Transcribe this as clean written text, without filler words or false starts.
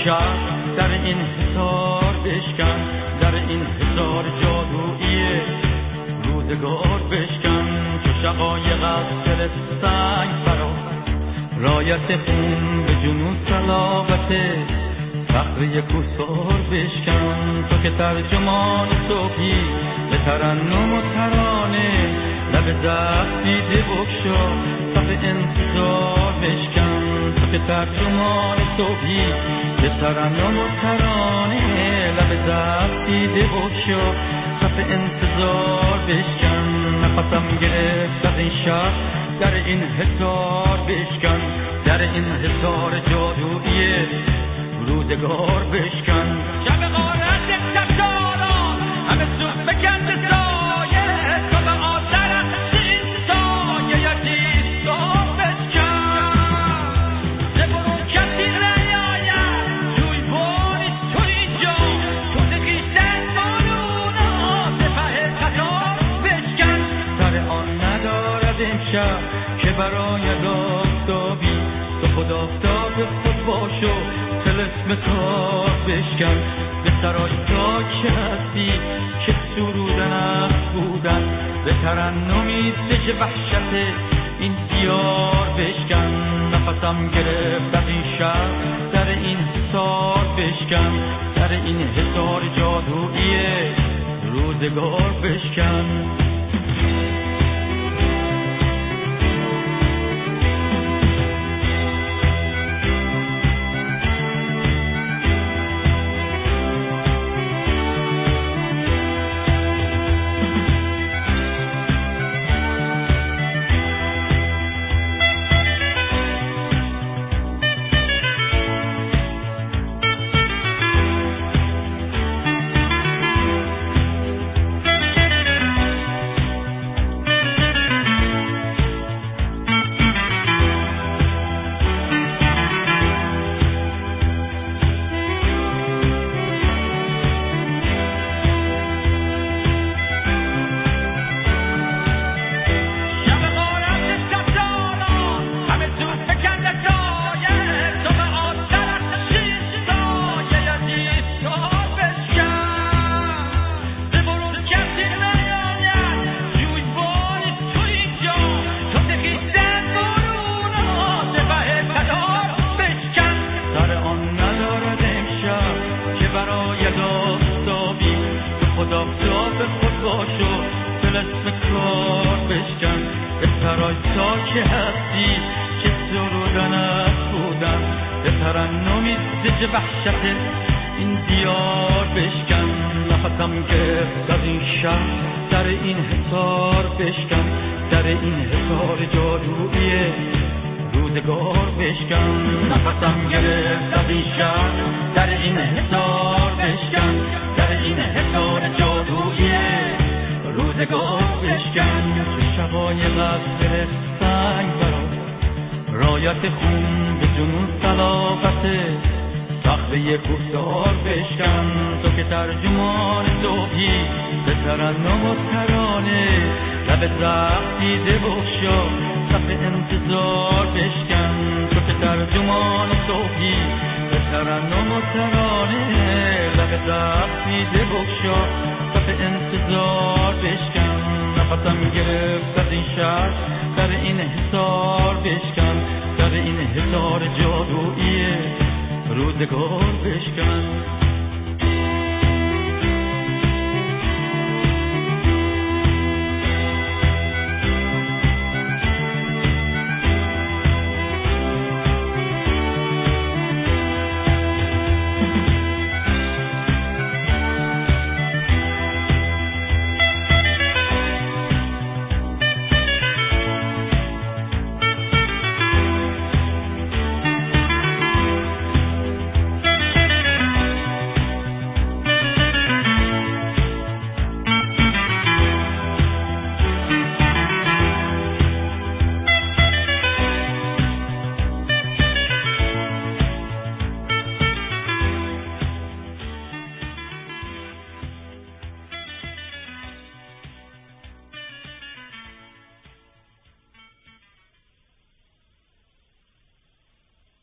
شب در این حصار بشکن، در این حصار جادویی روزگار بشکن. چو شقایق از دل سنگ فرا رایت خون به جنون صلابت فقر کوسار بشکن. تو که ترجمان صبحی به ترنم و ترانه، لب زخم دیده بگشا صف انتظار بشکن. تو که ترجمان صبحی به ترنم و ترانه، لب زخم دیده بگشا صف انتظار بشکن. نفسم گرفت از این شب در این حصار بشکن، در این حصار جادویی روزگار بشکن. شب غارت تکراران همه سوز بکند سایه، تو به آتر این سایه یکی سار بشکن. ز برون کسی نیاید جوی باری تو اینجا، تو دقیقن بالونا سپه قطار بشکن. سر آن ندارد امشب که برای آفتابی، تو خود آفتاب خود باشو طلسم کار بشکن. به سرای تا که هستی که سرودن است بودن، به ترنمی دژ وحشت این دیار بشکن. نفسم گرفت از این شب در این حصار بشکن، در این حصار جادویی روزگار بشکن. سرای تا که هستی که سرودن است بودن، به ترنمی دژ وحشت این دیار بشکن. نفسم گرفت از این شب در این حصار بشکن، در این حصار جادویی روزگار بشکن. نفسم گرفت از این شب در این حصار بشکن، در این حصار جادویی روزگار بشکن. شقایق از دل سنگ برا رایت خون به جنون صلابت صخره کوهسار بشکن. تو که ترجمان صبحی به ترنم و ترانه، لب زخم دیده بگشا صف انتظار بشکن. تو که ترجمان صبحی به ترنم و ترانه، لب زخم دیده بگشا صف انتظار بشکن. نفسم گرفت از این شب در این حصار بشکن، در این حصار جادویی روزگار بشکن.